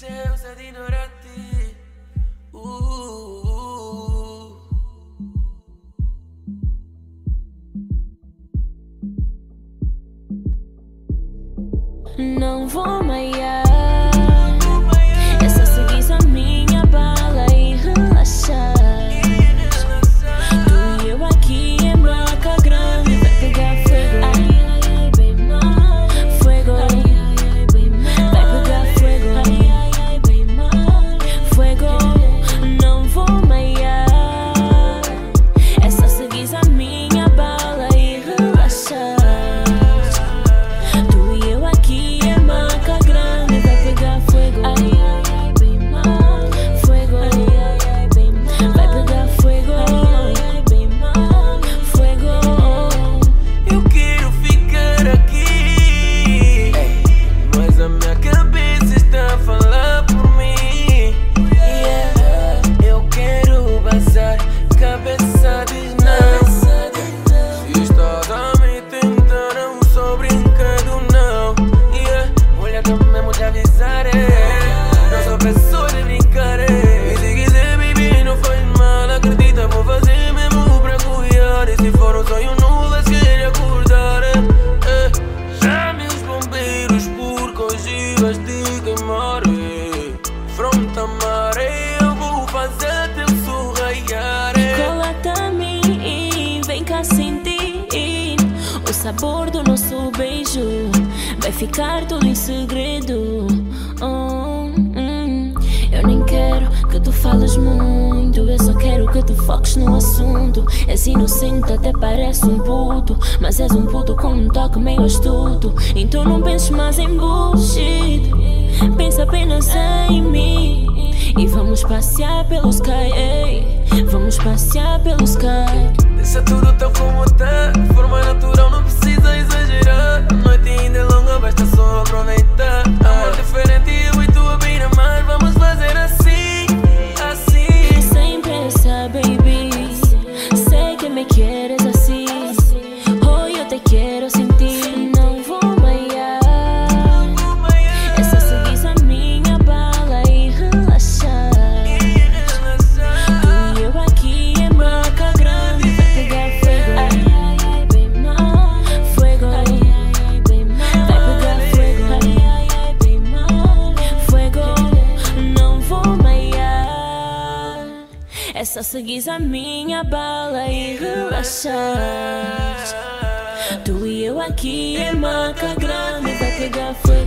scelta di ignorarti. Não vou maiar, é só seguir a minha bala e relaxar. Tu e eu aqui em maca grande, vai pegar fogo. Ai, ai, ai, bem mal. Fuego. Ai, ai, ai, bem mal. Vai pegar fogo. Ai, ai, ai, bem mal. Fuego. Não vou maiar, é só seguir a minha bala e relaxar. Tu e eu aqui em maca grande, vai pegar fogo. Ai, ai, ai, bem mal. Fuego. Ai, ai, ai, bem mal. Vai pegar fogo. Ai, ai, ai, bem mal. Fuego. Eu quero ficar aqui, mas a minha cabeça está a falar por mim. Yeah. Eu quero vazar, cabeça diz não. Se estás a me tentar, eu sou brincando não. Yeah. Olha que mesmo te avisar, não sou pessoa de brincar. E se quiser beber não faz mal, acredita, vou fazer mesmo pra cuidar. E se for um sonho não vais querer acordar. Chame os bombeiros porque hoje vais te queimar. Fronta mar, eu vou fazer teu sorraiar. Cola-te a mim, vem cá sentir o sabor do nosso beijo. Vai ficar tudo em segredo. Eu nem quero que tu fales muito, eu só quero que tu foques no assunto. És inocente, até parece um puto, mas és um puto com um toque meio astuto. Então não penses mais em bullshit, pensa apenas em mim. E vamos passear pelo sky, ei. Vamos passear pelo sky. Deixa tudo tal como tá, forma natural, não precisa exagerar. A noite ainda é longa, basta só aproveitar. Amor diferente, eu e tu a beira-mar. Vamos fazer assim, assim. Sem pressa, baby. Sei que me quieres assim. Hoy eu te quero sentir. Não vou maiar, é só seguir a minha bala e relaxar. Tu e eu aqui em maca grande, vai pegar fogo. Ai, ai, ai, bem mal. Fuego. Ai, ai, ai, bem mal. Vai pegar fogo. Ai, ai, ai, bem mal. Fuego. Não vou maiar, é só seguir a minha bala e relaxar. Tu e eu aqui em maca grande, vai pegar fogo.